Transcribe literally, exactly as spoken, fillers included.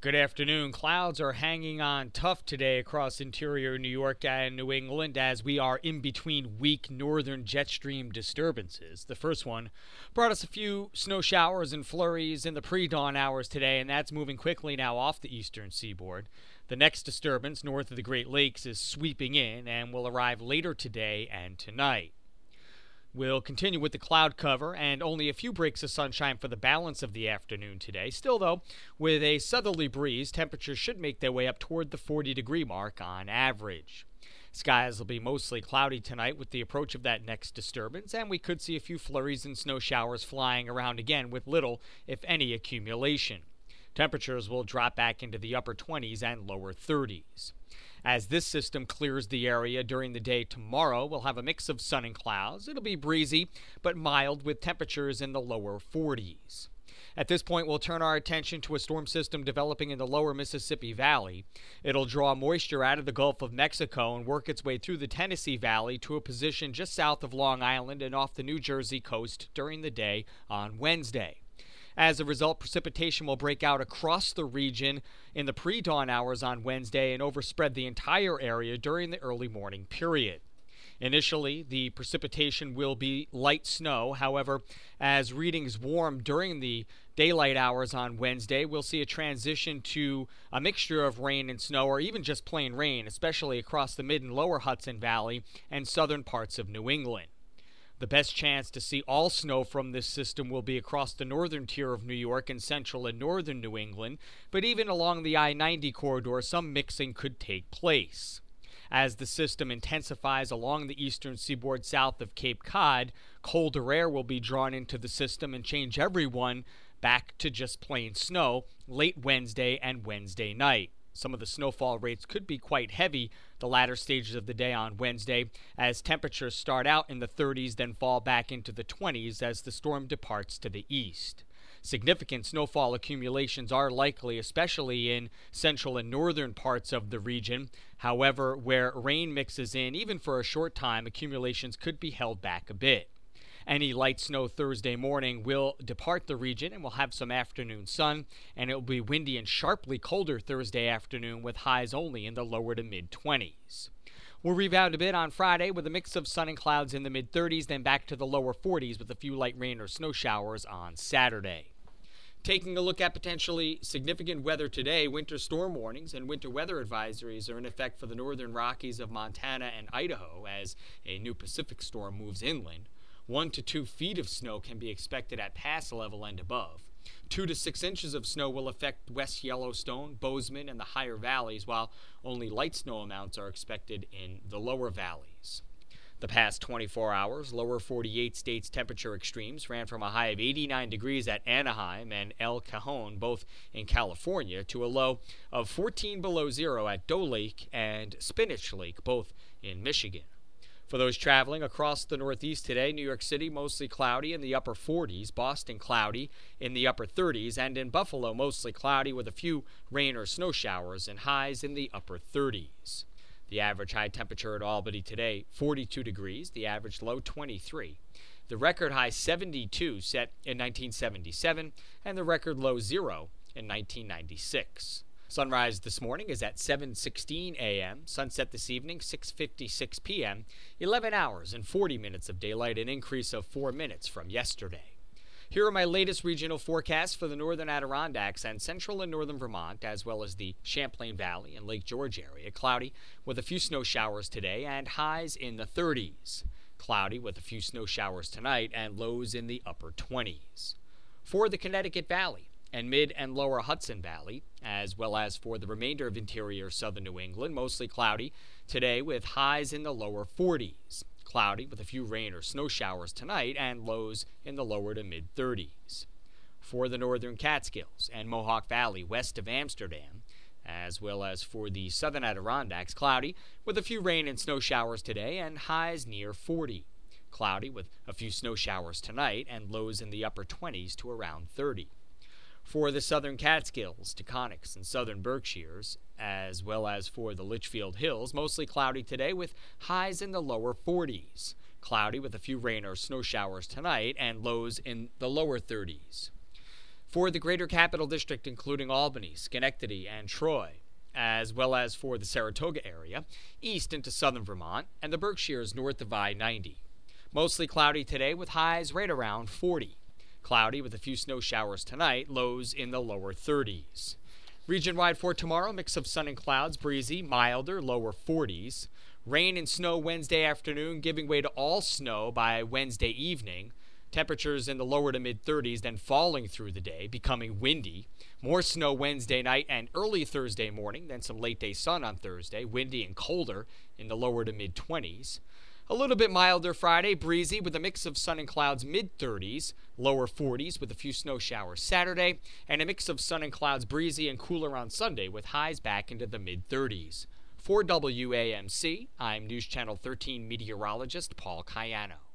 Good afternoon. Clouds are hanging on tough today across interior New York and New England as we are in between weak northern jet stream disturbances. The first one brought us a few snow showers and flurries in the pre-dawn hours today, and that's moving quickly now off the eastern seaboard. The next disturbance north of the Great Lakes is sweeping in and will arrive later today and tonight. We'll continue with the cloud cover and only a few breaks of sunshine for the balance of the afternoon today. Still, though, with a southerly breeze, temperatures should make their way up toward the forty degree mark on average. Skies will be mostly cloudy tonight with the approach of that next disturbance, and we could see a few flurries and snow showers flying around again with little, if any, accumulation. Temperatures will drop back into the upper twenties and lower thirties. As this system clears the area during the day tomorrow, we'll have a mix of sun and clouds. It'll be breezy, but mild with temperatures in the lower forties. At this point, we'll turn our attention to a storm system developing in the lower Mississippi Valley. It'll draw moisture out of the Gulf of Mexico and work its way through the Tennessee Valley to a position just south of Long Island and off the New Jersey coast during the day on Wednesday. As a result, precipitation will break out across the region in the pre-dawn hours on Wednesday and overspread the entire area during the early morning period. Initially, the precipitation will be light snow. However, as readings warm during the daylight hours on Wednesday, we'll see a transition to a mixture of rain and snow, or even just plain rain, especially across the mid and lower Hudson Valley and southern parts of New England. The best chance to see all snow from this system will be across the northern tier of New York and central and northern New England, but even along the I ninety corridor, some mixing could take place. As the system intensifies along the eastern seaboard south of Cape Cod, colder air will be drawn into the system and change everyone back to just plain snow late Wednesday and Wednesday night. Some of the snowfall rates could be quite heavy the latter stages of the day on Wednesday, as temperatures start out in the thirties, then fall back into the twenties as the storm departs to the east. Significant snowfall accumulations are likely, especially in central and northern parts of the region. However, where rain mixes in, even for a short time, accumulations could be held back a bit. Any light snow Thursday morning will depart the region and we'll have some afternoon sun, and it will be windy and sharply colder Thursday afternoon with highs only in the lower to mid twenties. We'll rebound a bit on Friday with a mix of sun and clouds in the mid thirties, then back to the lower forties with a few light rain or snow showers on Saturday. Taking a look at potentially significant weather today, winter storm warnings and winter weather advisories are in effect for the northern Rockies of Montana and Idaho as a new Pacific storm moves inland. One to two feet of snow can be expected at pass level and above. Two to six inches of snow will affect West Yellowstone, Bozeman, and the higher valleys, while only light snow amounts are expected in the lower valleys. The past twenty-four hours, lower forty-eight states temperature extremes ran from a high of eighty-nine degrees at Anaheim and El Cajon, both in California, to a low of fourteen below zero at Doe Lake and Spinach Lake, both in Michigan. For those traveling across the Northeast today, New York City mostly cloudy in the upper forties, Boston cloudy in the upper thirties, and in Buffalo mostly cloudy with a few rain or snow showers and highs in the upper thirties. The average high temperature at Albany today, forty-two degrees, the average low twenty-three. The record high seventy-two set in nineteen seventy-seven, and the record low zero in nineteen ninety-six. Sunrise this morning is at seven sixteen a m Sunset this evening, six fifty-six p m eleven hours and forty minutes of daylight, an increase of four minutes from yesterday. Here are my latest regional forecasts for the northern Adirondacks and central and northern Vermont, as well as the Champlain Valley and Lake George area. Cloudy with a few snow showers today and highs in the thirties. Cloudy with a few snow showers tonight and lows in the upper twenties. For the Connecticut Valley and mid and lower Hudson Valley, as well as for the remainder of interior southern New England, mostly cloudy today with highs in the lower forties. Cloudy with a few rain or snow showers tonight and lows in the lower to mid thirties. For the northern Catskills and Mohawk Valley west of Amsterdam, as well as for the southern Adirondacks, cloudy with a few rain and snow showers today and highs near forty. Cloudy with a few snow showers tonight and lows in the upper twenties to around thirty. For the southern Catskills, Taconics, and southern Berkshires, as well as for the Litchfield Hills, mostly cloudy today with highs in the lower forties. Cloudy with a few rain or snow showers tonight and lows in the lower thirties. For the greater capital district, including Albany, Schenectady, and Troy, as well as for the Saratoga area, east into southern Vermont, and the Berkshires north of I ninety. Mostly cloudy today with highs right around forty. Cloudy with a few snow showers tonight, lows in the lower thirties. Region-wide for tomorrow, mix of sun and clouds, breezy, milder, lower forties. Rain and snow Wednesday afternoon, giving way to all snow by Wednesday evening. Temperatures in the lower to mid-thirties, then falling through the day, becoming windy. More snow Wednesday night and early Thursday morning, then some late-day sun on Thursday, windy and colder in the lower to mid-twenties. A little bit milder Friday, breezy with a mix of sun and clouds, mid-thirties, lower forties with a few snow showers Saturday, and a mix of sun and clouds, breezy and cooler on Sunday with highs back into the mid-thirties. For W A M C, I'm News Channel thirteen meteorologist Paul Cayano.